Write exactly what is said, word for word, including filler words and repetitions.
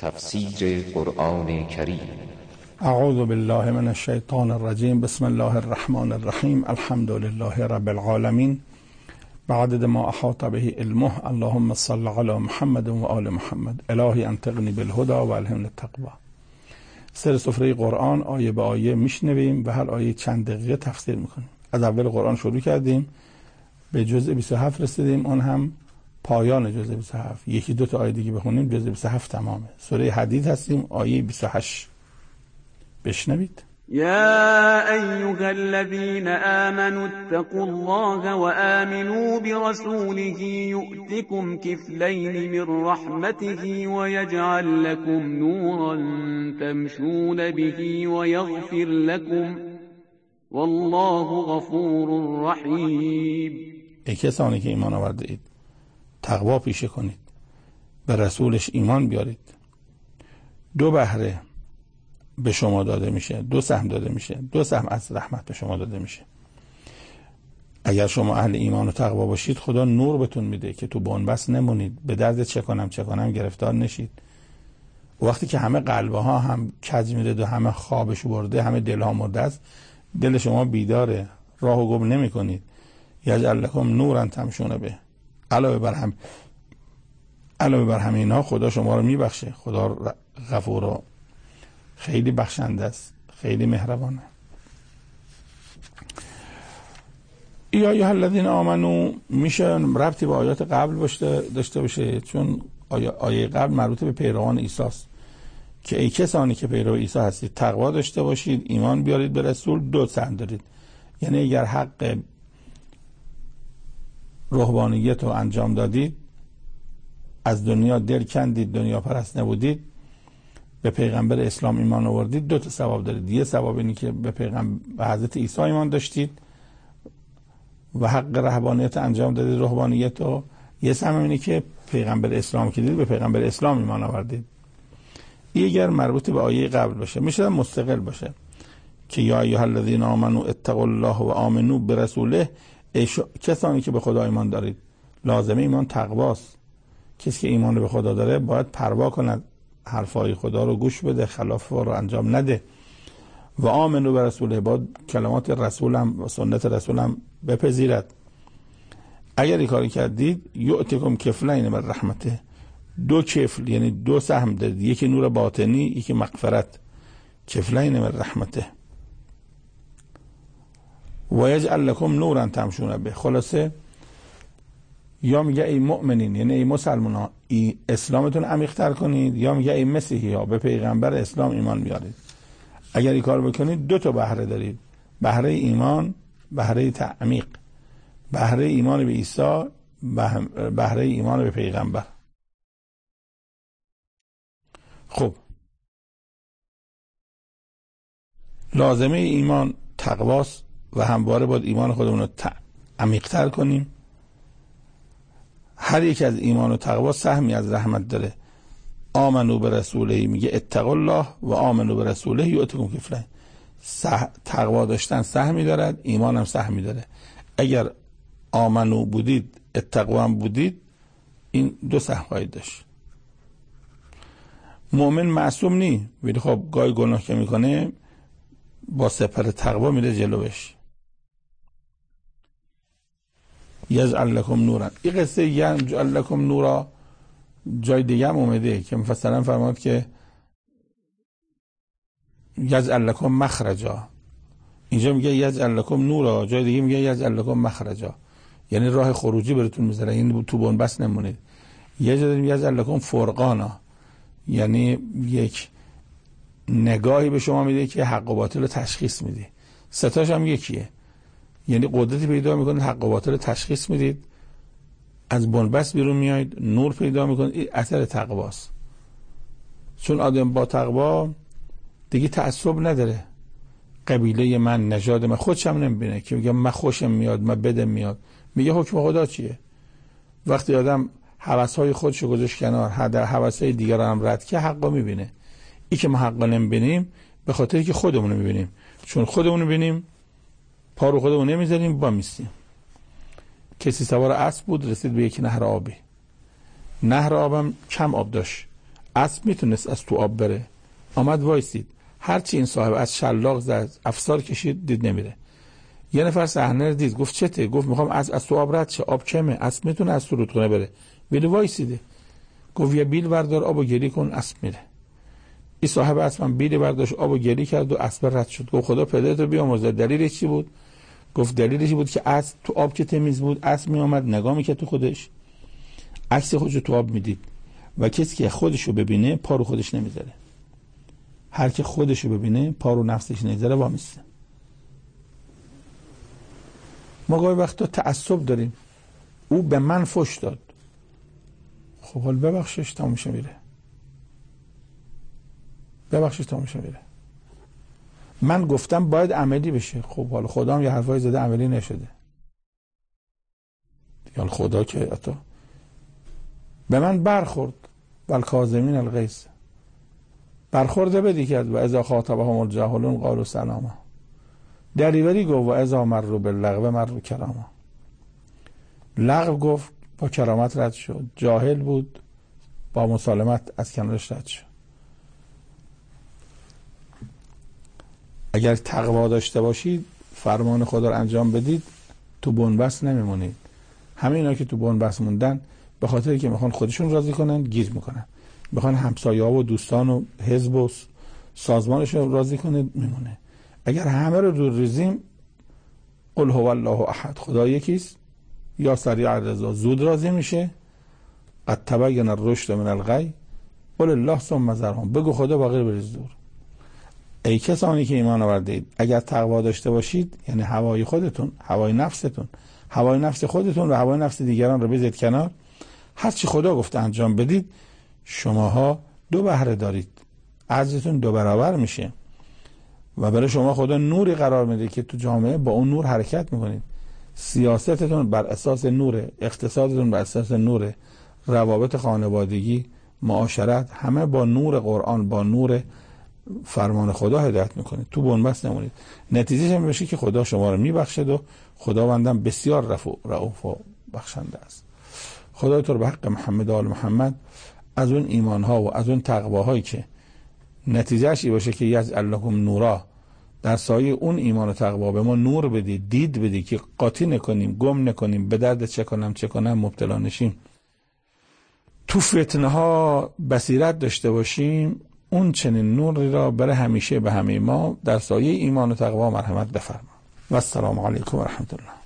تفسیر قرآن کریم. اعوذ بالله من الشیطان الرجیم. بسم الله الرحمن الرحیم. الحمد لله رب العالمین. بعدد ما احاط به علمه. اللهم صل علی محمد و آل محمد. الهی انطقنی بالهدى و الهمنی التقوی. سر سفره قرآن آیه به آیه میشنویم و هر آیه چند دقیقه تفسیر میکنیم. از اول قرآن شروع کردیم، به جزء بیست و هفت رسیدیم، اون هم پایان جزء بیست و هفت. یکی دو تا آیه دیگه بخونیم جزء بیست و هفت تمامه. سوره حدید هستیم، آیه بیست و هشت. بشنوید. يا أيها الذين آمنوا اتقوا الله وآمنوا برسوله يؤتكم كفلين من رحمته ويجعل لكم نورا تمشون به ويغفر لكم والله غفور رحیم. ای کسانی که ایمان آورده اید، تقوا پیشه کنید، به رسولش ایمان بیارید. دو بهره به شما داده میشه، دو سهم داده میشه، دو سهم از رحمت به شما داده میشه. اگر شما اهل ایمان و تقوا باشید، خدا نور بهتون میده که تو بنبست نمونید، به درد چه کنم چه کنم گرفتار نشید. وقتی که همه قلبها هم کج میره و همه خوابش برده، همه دلها مرده است، دل شما بیداره، راهو گم نمی کنید. یجعل لکم نورا تمشون به. علاوه بر هم علاوه بر همه اینا خدا شما رو میبخشه. خدا غفور و خیلی بخشنده است، خیلی مهربانه. یا ایها الذین آمنو میشه ربطی به آیات قبل داشته باشه، چون آیه, آیه قبل مربوط به پیروان عیسی است که ای کسانی که پیرو عیسی هستید تقوا داشته باشید، ایمان بیارید به رسول، دو سهم دارید. یعنی اگر حق رهبانیت رو انجام دادید، از دنیا دل کندید، دنیا پرست نبودید، به پیغمبر اسلام ایمان آوردید، دو تا ثواب دارید. یه ثواب اینی که به پیغمبر به حضرت عیسی ایمان داشتید و حق رهبانیت انجام دادید، رهبانیت رو. یه ثواب اینی که پیغمبر اسلام که دیدید، به پیغمبر اسلام ایمان آوردید. این اگر مربوط به آیه قبل باشه، میشه مستقل باشه که یا ایها الذین آمنوا اتقوا الله و آمنوا برسوله. کسانی که به خدا ایمان دارید، لازمه ایمان تقواست. کسی که ایمان به خدا داره باید پروا کند، حرفای خدا رو گوش بده، خلاف رو انجام نده. و آمنوا برسوله، با کلمات رسولم و سنت رسولم بپذیرد. اگر این کاری کردید، یؤتکم کفلین من رحمته. دو کفل یعنی دو سهم دارید، یکی نور باطنی، یکی مغفرت. کفلین من رحمته و یجعل لکم نورا تمشون به. خلاصه یا میگه ای مؤمنین، یعنی ای مسلمان، ای اسلامتون عمیق‌تر کنید، یا میگه ای مسیحی ها، به پیغمبر اسلام ایمان بیارید. اگر این کار بکنید دو تا بهره دارید، بهره ایمان، بهره تعمیق. بهره ایمان به عیسی، بهره ایمان به پیغمبر. خب لازمه ایمان تقواست و همواره باید ایمان خودمون رو عمیق‌تر کنیم. هر یک از ایمان و تقوا سهمی از رحمت داره. آمنو به رسوله، میگه اتقوا الله و آمنو به رسوله یؤتکم کفلین. تقوا داشتن سهمی دارد، ایمان هم سهمی داره. اگر آمنو بودید، اتقوا هم بودید، این دو سهم خواهید داشت. مؤمن معصوم نی، ولی خب گاهی گناه که میکنه با سپر تقوا میره جلوش. یجعل لکم نورا. این قصه یجعل لکم نورا جای دیگه هم اومده که مفصلا فرمود که یجعل لکم مخرجا. اینجا میگه یجعل لکم نورا، جای دیگه میگه یجعل لکم مخرجا، یعنی راه خروجی براتون میذاره، یعنی تو بنبست نمونید. یجعل لکم فرقانا، یعنی یک نگاهی به شما میده که حق و باطل رو تشخیص میده. ستاش هم یکیه، یعنی قدرتی پیدا میکنید حق و باطل رو تشخیص میدید، از بنبست بیرون میایید، نور پیدا میکنید. این اثر تقواست. چون آدم با تقوا دیگه تعصب نداره. قبیله من، نژاد من، خودشم نمیبینه که میگه من خوشم میاد، من بدم میاد. میگه حکم خدا چیه؟ وقتی آدم هوس‌های خودشو گذاشت کنار، هوس‌های دیگران هم رد که حقا میبینه. این که ما حقا نمیبینیم به خاطری که خودمون رو میبینیم. چون خودمون رو ببینیم، پا رو خودمون نمیذاریم، با میستیم. کسی سوار اسب بود، رسید به یک نهر آبی. نهر آبم کم آب داشت، اسب میتونست از تو آب بره، آمد وایسید، هرچی این صاحب از شلاق زد افسار کشید دید نمیره. یه نفر صحنه رو دید گفت چته؟ گفت میخوام از از تو آب رد شه، آب کمه، اسب میتونه از تو رودخونه بره. بیل وایسیده، گفت یه بیل بردار آبو گلی کن اسب میره. این صاحب اسب بیل برداشت آبو گلی کرد و اسب رد شد. گفت خدا پدرتو بیامرزه. دلیلش چی بود؟ گفت دلیلش بود که اسب تو آب که تمیز بود، اسب می اومد نگاه میکرد تو خودش، عکس خودشو تو آب میدید و کسی که خودشو ببینه پا رو خودش نمیذاره. هر کی خودشو ببینه پا رو نفسش نمیذاره وامیسته. ما گاهی وقتا تعصب داریم. او به من فحش داد، خب حال ببخشش تموم شه میره، ببخشش تموم شه میره. من گفتم باید عملی بشه، خب حالا خدا هم یه حرفای زده عملی نشده. یا خدا که حتی به من برخورد والکاظمین الغیظ، برخورده بدی کرد و اذا خاطبهم الجاهلون قالوا سلاما. دریوری گفت و اذا مروا باللغو مروا کراما. لغو گفت با کرامت رد شد، جاهل بود با مسالمت از کنارش رد شد. اگر تقوا داشته باشید، فرمان خدا رو انجام بدید، تو بنبست نمیمونید. همه اینا که تو بنبست موندن به خاطری که میخوان خودشون راضی کنن گیر میکنن، میخوان همسایه ها و دوستان و حزب و سازمانشون راضی کنه میمونه. اگر همه رو دور ریزیم، قل هو الله احد، خدا یکیست، یا سریع الرضا، زود راضی میشه، قد تبین الرشد من الغی، قل الله ثم ذرهم، بگو خدا باقی رو بریز دور. ای کسانی که ایمان آورده اید، اگر تقوا داشته باشید، یعنی هوای خودتون، هوای نفستون، هوای نفس خودتون و هوای نفس دیگران رو بذارید کنار، هر چی خدا گفته انجام بدید، شماها دو بهره دارید، اجرتون دو برابر میشه و برای شما خدا نوری قرار میده که تو جامعه با اون نور حرکت میکنید. سیاستتون بر اساس نوره، اقتصادتون بر اساس نوره، روابط خانوادگی، معاشرت، همه با نور قرآن، با نور فرمان خدا هدایت میکنید. تو بنبست نمونید. نتیجهش هم بشه که خدا شما رو میبخشد و خداوندم بسیار رؤوف و بخشنده است. خدا تو رو به حق محمد و آل محمد از اون ایمانها و از اون تقواهایی که نتیجهش این باشه که یجعل لکم نورا، در سایه اون ایمان و تقوا به ما نور بدید، دید بدید که قاطی نکنیم، گم نکنیم، به درد چه کنم چه کنم مبتلا نشیم، تو فتنه ها بصیرت داشته باشیم. اون چنین نوری را برای همیشه به همه ما در سایه ایمان و تقوا مرحمت بفرما. و السلام علیکم و رحمت الله.